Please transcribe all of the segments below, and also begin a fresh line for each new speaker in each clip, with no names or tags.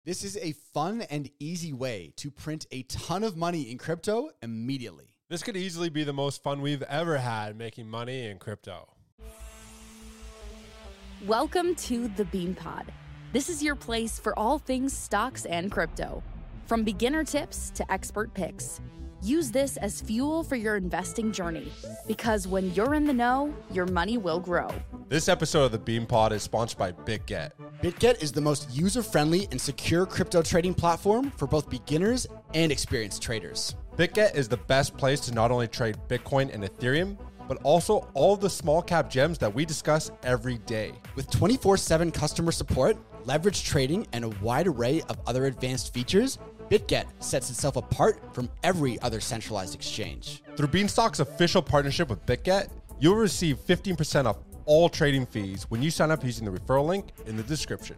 This is a fun and easy way to print a ton of money in crypto immediately.
This could easily be the most fun we've ever had making money in crypto.
Welcome to the Bean Pod. This is your place for all things stocks and crypto. From beginner tips to expert picks. Use this as fuel for your investing journey, because when you're in the know, your money will grow.
This episode of the Bean Pod is sponsored by BitGet.
BitGet is the most user-friendly and secure crypto trading platform for both beginners and experienced traders.
BitGet is the best place to not only trade Bitcoin and Ethereum, but also all the small cap gems that we discuss every day.
With 24/7 customer support, leverage trading, and a wide array of other advanced features, BitGet sets itself apart from every other centralized exchange.
Through Beanstalk's official partnership with BitGet, you'll receive 15% off all trading fees when you sign up using the referral link in the description.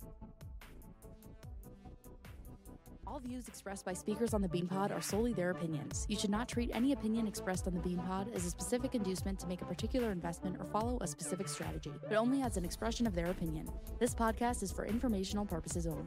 All views expressed by speakers on the Bean Pod are solely their opinions. You should not treat any opinion expressed on the Bean Pod as a specific inducement to make a particular investment or follow a specific strategy, but only as an expression of their opinion. This podcast is for informational purposes only.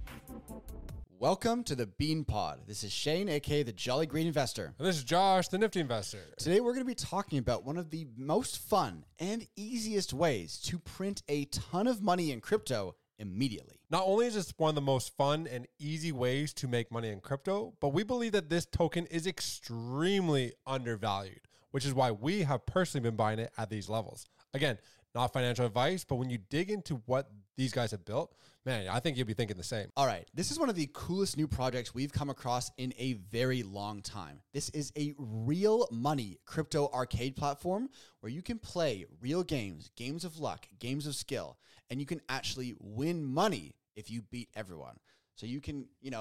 Welcome to the Bean Pod. This is Shane, aka the Jolly Green Investor.
And this is Josh, the Nifty Investor.
Today we're going to be talking about one of the most fun and easiest ways to print a ton of money in crypto immediately.
Not only is this one of the most fun and easy ways to make money in crypto, but we believe that this token is extremely undervalued, which is why we have personally been buying it at these levels. Again, not financial advice, but when you dig into what these guys have built, man, I think you'll be thinking the same.
All right, this is one of the coolest new projects we've come across in a very long time. This is a real money crypto arcade platform where you can play real games, games of luck, games of skill, and you can actually win money if you beat everyone. So you can,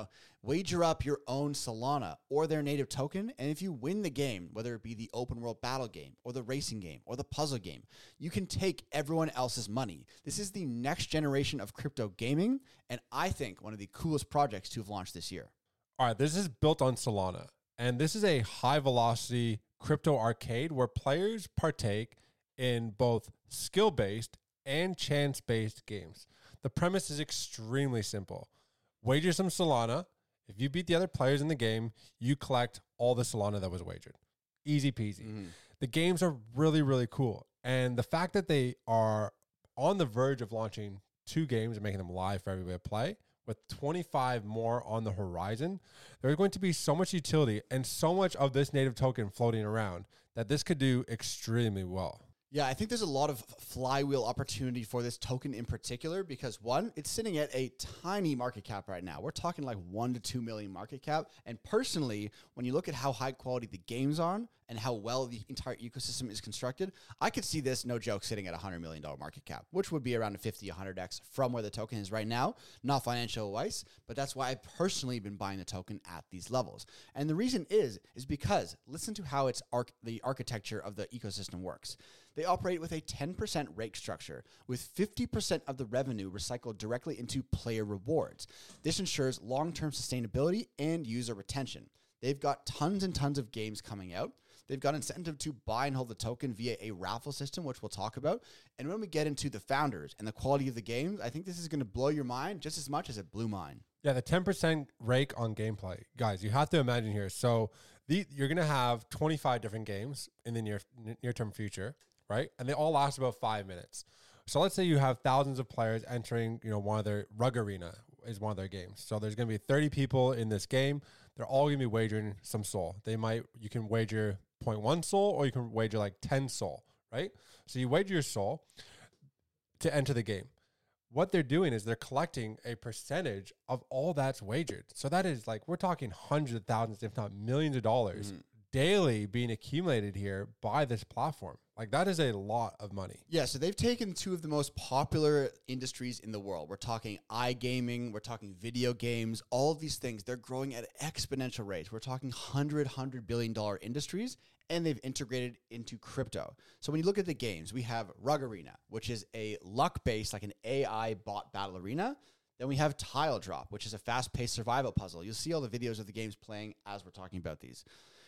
wager up your own Solana or their native token. And if you win the game, whether it be the open world battle game or the racing game or the puzzle game, you can take everyone else's money. This is the next generation of crypto gaming. And I think one of the coolest projects to have launched this year.
All right, this is built on Solana. And this is a high velocity crypto arcade where players partake in both skill-based and chance-based games. The premise is extremely simple. Wager some Solana. If you beat the other players in the game, you collect all the Solana that was wagered. Easy peasy. Mm-hmm. The games are really, really cool. And the fact that they are on the verge of launching 2 games and making them live for everybody to play, with 25 more on the horizon, there's going to be so much utility and so much of this native token floating around that this could do extremely well.
Yeah, I think there's a lot of flywheel opportunity for this token in particular because, one, it's sitting at a tiny market cap right now. We're talking like 1 to 2 million market cap. And personally, when you look at how high quality the games are and how well the entire ecosystem is constructed, I could see this, no joke, sitting at a $100 million market cap, which would be around a 50, 100x from where the token is right now. Not financial advice, but that's why I've personally been buying the token at these levels. And the reason is because listen to how the architecture of the ecosystem works. They operate with a 10% rake structure, with 50% of the revenue recycled directly into player rewards. This ensures long-term sustainability and user retention. They've got tons and tons of games coming out. They've got incentive to buy and hold the token via a raffle system, which we'll talk about. And when we get into the founders and the quality of the games, I think this is going to blow your mind just as much as it blew mine.
Yeah, the 10% rake on gameplay. Guys, you have to imagine here. So you're going to have 25 different games in the near-term future, right? And they all last about 5 minutes. So let's say you have thousands of players entering, one of their Rug Arena is one of their games. So there's going to be 30 people in this game. They're all going to be wagering some SOL. You can wager 0.1 SOL or you can wager like 10 SOL, right? So you wager your SOL to enter the game. What they're doing is they're collecting a percentage of all that's wagered. So that is like, we're talking hundreds of thousands, if not millions of dollars daily being accumulated here by this platform. Like that is a lot of money.
Yeah, so they've taken 2 of the most popular industries in the world. We're talking iGaming, we're talking video games, all of these things, they're growing at exponential rates. We're talking $100 billion industries, and they've integrated into crypto. So when you look at the games, we have Rug Arena, which is a luck-based, like an AI bot battle arena. Then we have Tile Drop, which is a fast-paced survival puzzle. You'll see all the videos of the games playing as we're talking about these.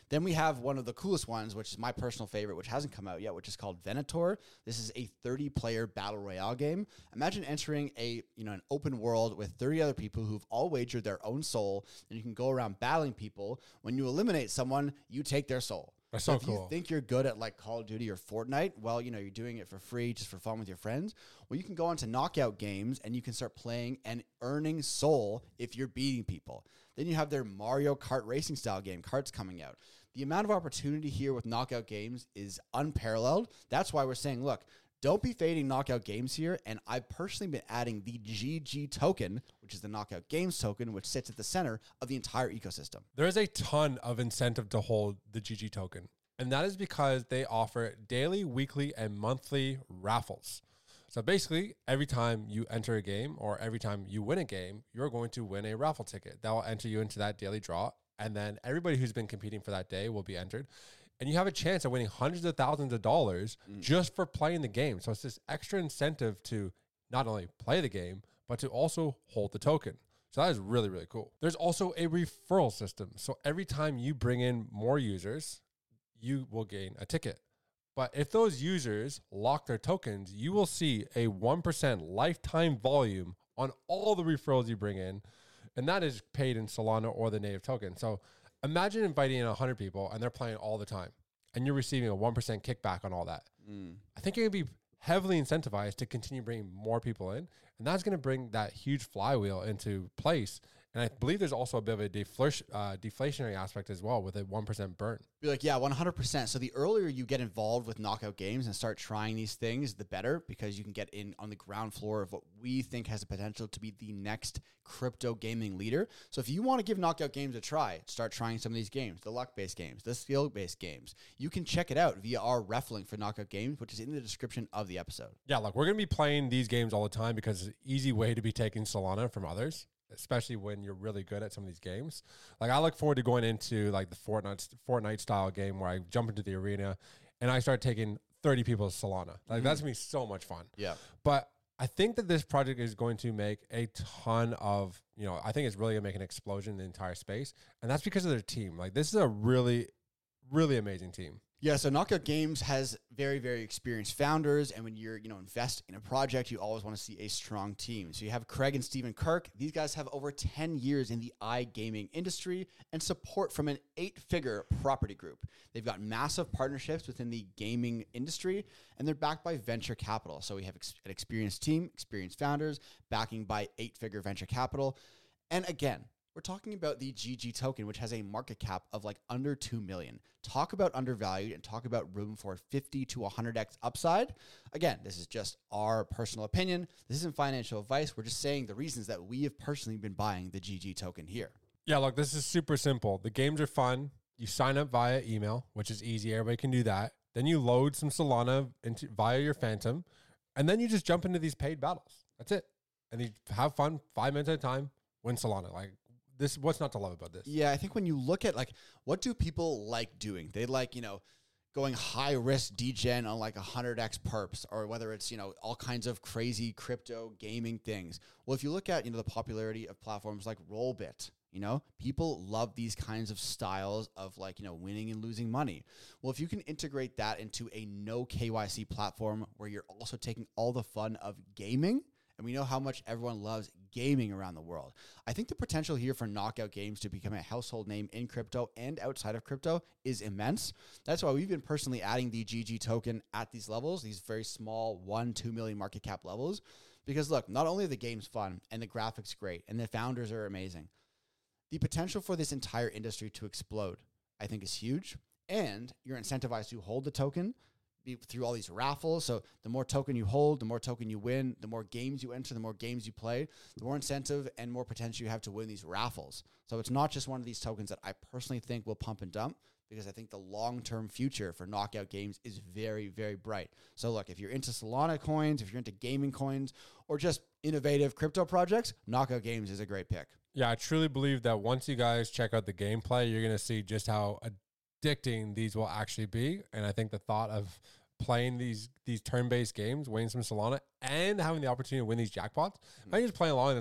Then we have one of the coolest ones, which is my personal favorite, which hasn't come out yet, which is called Venator. This is a 30-player battle royale game. Imagine entering an open world with 30 other people who've all wagered their own soul, and you can go around battling people. When you eliminate someone, you take their soul.
That's so
if
cool.
you think you're good at like Call of Duty or Fortnite, well, you're doing it for free, just for fun with your friends. Well, you can go on to knockout games and you can start playing and earning soul if you're beating people. Then you have their Mario Kart racing style game, Karts, coming out. The amount of opportunity here with knockout games is unparalleled. That's why we're saying, look, don't be fading knockout games here. And I've personally been adding the GG token, which is the knockout games token, which sits at the center of the entire ecosystem.
There is a ton of incentive to hold the GG token. And that is because they offer daily, weekly, and monthly raffles. So basically, every time you enter a game or every time you win a game, you're going to win a raffle ticket. That will enter you into that daily draw. And then everybody who's been competing for that day will be entered. And you have a chance of winning hundreds of thousands of dollars just for playing the game. So it's this extra incentive to not only play the game, but to also hold the token. So that is really, really cool. There's also a referral system. So every time you bring in more users, you will gain a ticket. But if those users lock their tokens, you will see a 1% lifetime volume on all the referrals you bring in. And that is paid in Solana or the native token. So imagine inviting in 100 people and they're playing all the time and you're receiving a 1% kickback on all that. I think you're going to be heavily incentivized to continue bringing more people in. And that's going to bring that huge flywheel into place. And I believe there's also a bit of a deflationary aspect as well with a 1% burn.
Be like, yeah, 100%. So the earlier you get involved with knockout games and start trying these things, the better, because you can get in on the ground floor of what we think has the potential to be the next crypto gaming leader. So if you want to give knockout games a try, start trying some of these games, the luck-based games, the skill-based games. You can check it out via our ref link for knockout games, which is in the description of the episode.
Yeah, look, we're going to be playing these games all the time because it's an easy way to be taking Solana from others, especially when you're really good at some of these games. Like I look forward to going into like the Fortnite style game where I jump into the arena and I start taking 30 people's Solana. Like that's gonna be so much fun.
Yeah.
But I think that this project is going to make a ton of, I think it's really gonna make an explosion in the entire space. And that's because of their team. Like this is a really, really amazing team.
Yeah, so Knockout Games has very, very experienced founders, and when you're, invest in a project, you always want to see a strong team. So you have Craig and Stephen Kirk. These guys have over 10 years in the iGaming industry and support from an 8-figure property group. They've got massive partnerships within the gaming industry, and they're backed by venture capital. So we have an experienced team, experienced founders, backing by 8-figure venture capital. And again, we're talking about the GG token, which has a market cap of like under 2 million. Talk about undervalued and talk about room for 50 to 100x upside. Again, this is just our personal opinion. This isn't financial advice. We're just saying the reasons that we have personally been buying the GG token here.
Yeah, look, this is super simple. The games are fun. You sign up via email, which is easy. Everybody can do that. Then you load some Solana via your Phantom, and then you just jump into these paid battles. That's it. And you have fun 5 minutes at a time, win Solana. Like, what's not to love about this?
Yeah, I think when you look at like what do people like doing? They like, going high risk degen on like 100x perps, or whether it's, all kinds of crazy crypto gaming things. Well, if you look at, the popularity of platforms like Rollbit, people love these kinds of styles of like, winning and losing money. Well, if you can integrate that into a no KYC platform where you're also taking all the fun of gaming, and we know how much everyone loves gaming around the world, I think the potential here for Knockout Games to become a household name in crypto and outside of crypto is immense. That's why we've been personally adding the GG token at these levels, these very small 1-2 million market cap levels. Because look, not only are the games fun and the graphics great and the founders are amazing, the potential for this entire industry to explode, I think, is huge. And you're incentivized to hold the token through all these raffles. So the more token you hold, the more token you win, the more games you enter, the more games you play, the more incentive and more potential you have to win these raffles. So it's not just one of these tokens that I personally think will pump and dump, because I think the long-term future for Knockout Games is very, very bright. So look, if you're into Solana coins, if you're into gaming coins, or just innovative crypto projects, Knockout Games is a great pick.
Yeah, I truly believe that once you guys check out the gameplay, you're going to see just how addicting these will actually be. And I think the thought of playing these turn-based games, winning some Solana, and having the opportunity to win these jackpots, I just playing along and it's like,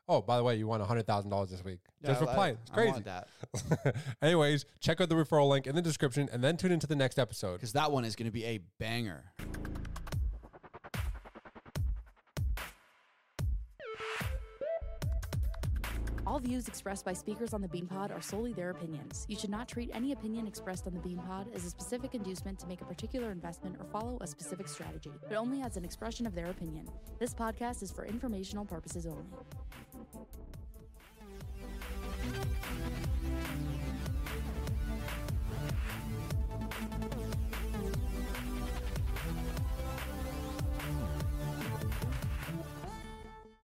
Oh, by the way, you won $100,000 this week. Just for playing. It's
I
crazy.
want that.
Anyways, check out the referral link in the description and then tune into the next episode.
Because that one is going to be a banger.
All views expressed by speakers on the BeanPod are solely their opinions. You should not treat any opinion expressed on the BeanPod as a specific inducement to make a particular investment or follow a specific strategy, but only as an expression of their opinion. This podcast is for informational purposes only.